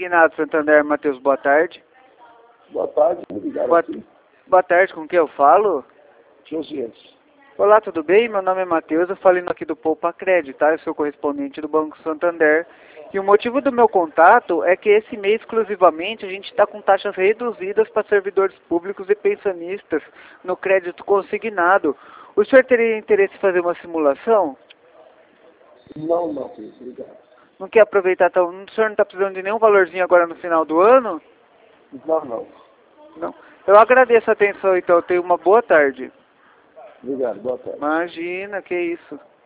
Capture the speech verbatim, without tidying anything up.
Consignado Santander, Matheus, boa tarde. Boa tarde, obrigado. Boa, boa tarde, com quem eu falo? Josias. Olá, tudo bem? Meu nome é Matheus, eu falo aqui do Poupa Crédito, tá? Eu sou correspondente do Banco Santander. E o motivo do meu contato é que esse mês, exclusivamente, a gente está com taxas reduzidas para servidores públicos e pensionistas no crédito consignado. O senhor teria interesse em fazer uma simulação? Não, não, filho, obrigado. Não quer aproveitar, então, o senhor não está precisando de nenhum valorzinho agora no final do ano? Não, não. Não. Eu agradeço a atenção, então. Tenha uma boa tarde. Obrigado, boa tarde. Imagina, que isso.